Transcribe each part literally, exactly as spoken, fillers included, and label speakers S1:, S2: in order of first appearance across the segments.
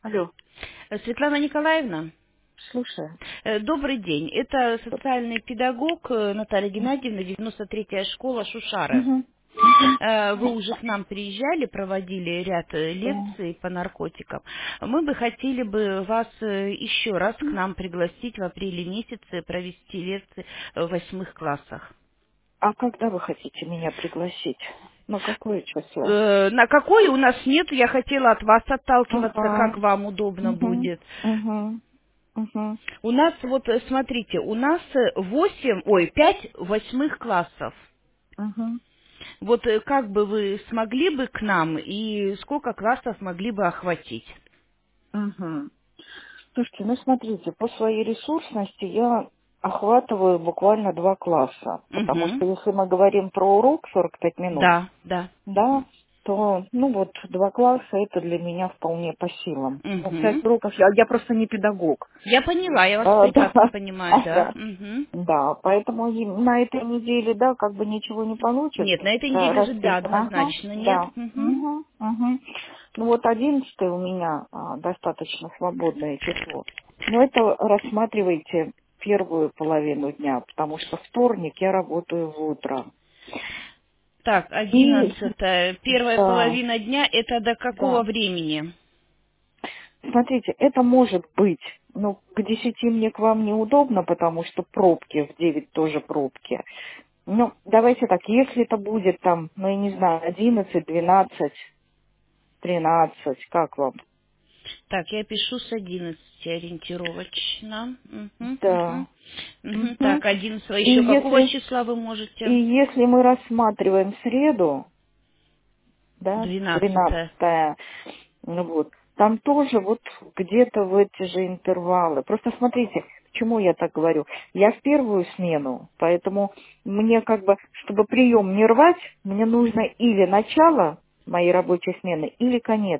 S1: Алло,
S2: Э, Светлана Николаевна,
S1: слушаю.
S2: э, добрый день. Это социальный педагог э, Наталья Геннадьевна, девяносто третья школа Шушары.
S1: Угу. Угу.
S2: Э, Вы уже к нам приезжали, проводили ряд э,
S1: Да.
S2: лекций по наркотикам. Мы бы хотели бы вас э, еще раз к нам пригласить в апреле месяце провести лекции в восьмых классах.
S1: А когда вы хотите меня пригласить? На какое число?
S2: Э, На какой у нас нет, я хотела от вас отталкиваться, как
S1: Ага.
S2: вам удобно
S1: Угу.
S2: будет.
S1: Угу. Угу.
S2: У нас, вот э, смотрите, у нас э, восемь, ой, пять восьмых классов.
S1: Угу.
S2: Вот э, как бы вы смогли бы к нам и сколько классов могли бы охватить?
S1: Угу. Слушайте, ну смотрите, по своей ресурсности я охватываю буквально два класса. Потому
S2: Угу.
S1: что если мы говорим про урок сорок пять минут,
S2: Да, да.
S1: да, то, ну вот, два класса это для меня вполне по силам. Ну, пять
S2: Угу.
S1: уроков, я, я просто не педагог.
S2: Я поняла, я вас
S1: А, да,
S2: прекрасно понимаю, да.
S1: да,
S2: Угу.
S1: да, поэтому и на этой неделе, да, как бы ничего не
S2: Нет,
S1: получится
S2: на этой
S1: да,
S2: неделе уже, да,
S1: расписано. Ага,
S2: однозначно нет.
S1: да.
S2: Угу.
S1: Угу, угу. Ну вот одиннадцатое у меня а, достаточно свободное число. Но это рассматривайте первую половину дня, потому что вторник я работаю в утро.
S2: Так,
S1: И
S2: одиннадцатое, первая
S1: да,
S2: половина дня, это до какого
S1: да.
S2: времени?
S1: Смотрите, это может быть, ну, к десяти мне к вам неудобно, потому что пробки, в девять тоже пробки. Ну, давайте так, если это будет там, ну, я не знаю, одиннадцать, двенадцать, тринадцать, как вам?
S2: Так, я пишу с одиннадцати ориентировочно. Мгм, мгм.
S1: Да.
S2: Мгм.
S1: Мгм.
S2: Так, одиннадцатого
S1: И
S2: еще какого
S1: если,
S2: числа вы
S1: и
S2: можете?
S1: если мы рассматриваем среду, да,
S2: Двенадцатое.
S1: двенадцатое, ну вот, там тоже вот где-то в эти же интервалы. Просто смотрите, почему я так говорю. Я в первую смену, поэтому мне как бы, чтобы прием не рвать, мне нужно или начало моей рабочей смены, или конец.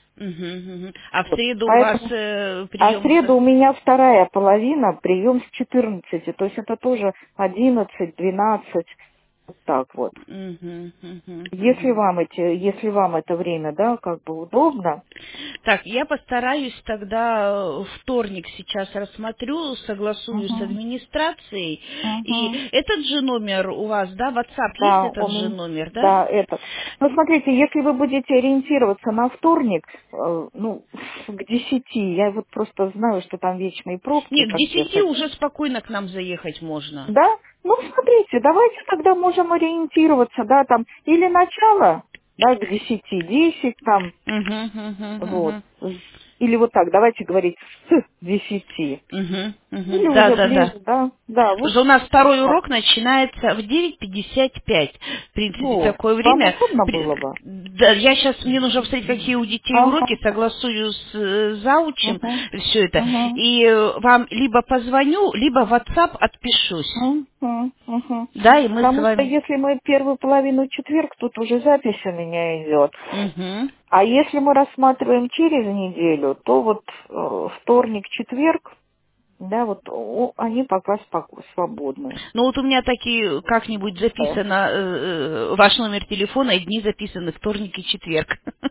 S2: Мгм, мгм. А в
S1: Вот.
S2: среду у вас
S1: Поэтому,
S2: э,
S1: а в
S2: прием...
S1: среду у меня вторая половина, прием с четырнадцати, то есть это тоже одиннадцать, двенадцать, вот так вот.
S2: Мгм, мгм,
S1: Если
S2: мгм.
S1: вам эти, если вам это время, да, как бы удобно,
S2: Так, я постараюсь тогда э, вторник сейчас рассмотрю, согласую с
S1: угу,
S2: администрацией.
S1: угу.
S2: И этот же номер у вас, да, WhatsApp есть
S1: Да,
S2: этот
S1: у
S2: же
S1: меня,
S2: номер, да?
S1: да, это. Ну, смотрите, если вы будете ориентироваться на вторник, э, ну, к десяти, я вот просто знаю, что там вечные пробки,
S2: Нет, к
S1: как
S2: десяти
S1: ехать.
S2: уже спокойно к нам заехать можно.
S1: Да? Ну, смотрите, давайте тогда можем ориентироваться, да, там, или начало, да, к десяти, десять там,
S2: Мгм, мгм,
S1: вот.
S2: мгм.
S1: Или вот так, давайте говорить с десяти.
S2: Мгм,
S1: Или
S2: мгм. Да,
S1: уже
S2: да, да.
S1: ближе, да, да,
S2: Потому
S1: вот
S2: что у нас второй
S1: так.
S2: урок начинается в девять пятьдесят пять. В принципе,
S1: Вот.
S2: такое
S1: Вам
S2: время.
S1: удобно
S2: При-
S1: было бы?
S2: Да, я сейчас, мне нужно посмотреть, какие у детей
S1: Ага.
S2: уроки, согласую с э, заучим
S1: Угу.
S2: все это.
S1: Угу.
S2: И э, вам либо позвоню, либо в WhatsApp отпишусь.
S1: Угу. Угу.
S2: Да, и мы с
S1: Потому что
S2: вами...
S1: если мы первую половину четверг, тут уже запись у меня идет.
S2: Мгм.
S1: А если мы рассматриваем через неделю, то вот э, вторник, четверг, да, вот о, они пока споко- свободны.
S2: Ну вот у меня такие как-нибудь
S1: Да.
S2: записано, э, э, ваш номер телефона, и дни записаны вторник и четверг.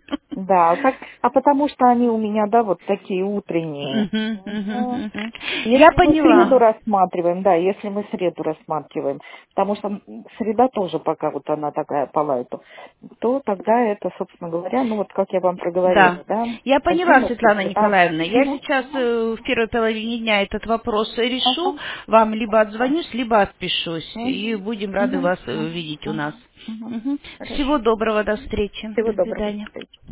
S1: Да, а так, а потому что они у меня, да, вот такие утренние.
S2: Мгм, мгм,
S1: Мгм.
S2: мгм. Я
S1: Если мы среду
S2: поняла.
S1: рассматриваем, да, если мы среду рассматриваем, потому что м, среда тоже пока вот она такая по лайту, то тогда это, собственно говоря, ну вот как я вам
S2: Да.
S1: проговорила, да,
S2: Я поняла,
S1: одиннадцать,
S2: Светлана Николаевна.
S1: двенадцать.
S2: Я
S1: Мгм.
S2: сейчас э, в первой половине дня этот вопрос решу.
S1: Ага.
S2: Вам либо
S1: Хорошо.
S2: отзвонюсь, либо отпишусь. И
S1: Мгм.
S2: будем рады
S1: Мгм.
S2: вас э,
S1: Мгм.
S2: видеть у нас.
S1: Мгм. Мгм.
S2: Мгм. Всего
S1: Хорошо.
S2: доброго, до встречи.
S1: Всего
S2: До
S1: доброго. До
S2: свидания.
S1: встречи.